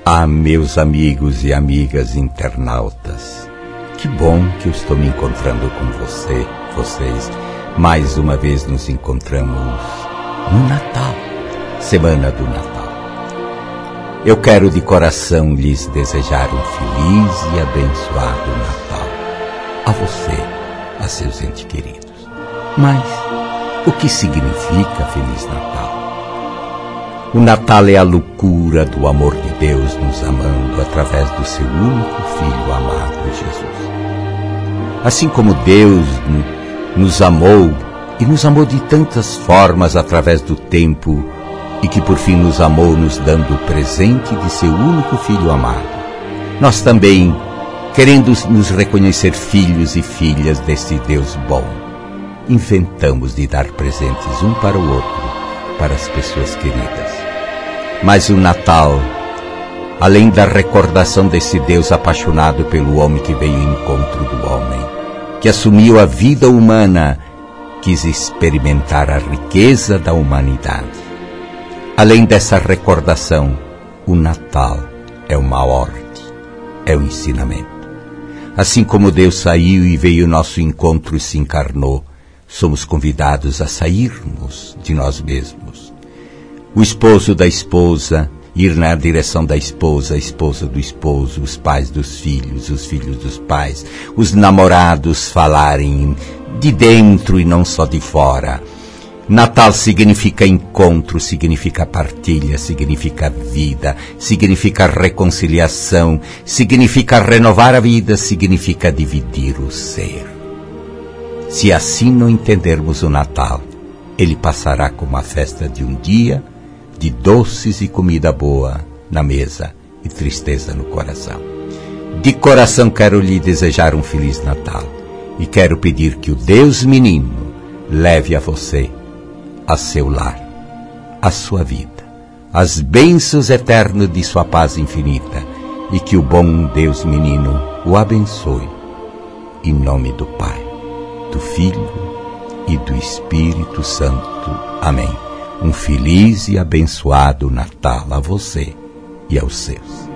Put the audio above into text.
Ah, meus amigos e amigas internautas, que bom que eu estou me encontrando com vocês. Mais uma vez nos encontramos no Natal, Semana do Natal. Eu quero de coração lhes desejar um feliz e abençoado Natal. A você, a seus entes queridos. Mas o que significa Feliz Natal? O Natal é a loucura do amor de Deus nos amando através do seu único Filho amado, Jesus. Assim como Deus nos amou, e nos amou de tantas formas através do tempo, e que por fim nos amou nos dando o presente de seu único Filho amado, nós também, querendo nos reconhecer filhos e filhas deste Deus bom, inventamos de dar presentes um para o outro, para as pessoas queridas. Mas o Natal, além da recordação desse Deus apaixonado pelo homem que veio em encontro do homem, que assumiu a vida humana, quis experimentar a riqueza da humanidade. Além dessa recordação, o Natal é uma ordem, é um ensinamento. Assim como Deus saiu e veio ao nosso encontro e se encarnou, somos convidados a sairmos de nós mesmos. O esposo da esposa, ir na direção da esposa, a esposa do esposo, os pais dos filhos, os filhos dos pais, os namorados falarem de dentro e não só de fora. Natal significa encontro, significa partilha, significa vida, significa reconciliação, significa renovar a vida, significa dividir o ser. Se assim não entendermos o Natal, ele passará como a festa de um dia, de doces e comida boa na mesa e tristeza no coração. De coração quero lhe desejar um Feliz Natal e quero pedir que o Deus menino leve a você, a seu lar, a sua vida, as bênçãos eternas de sua paz infinita e que o bom Deus menino o abençoe. Em nome do Pai, do Filho e do Espírito Santo. Amém. Um feliz e abençoado Natal a você e aos seus.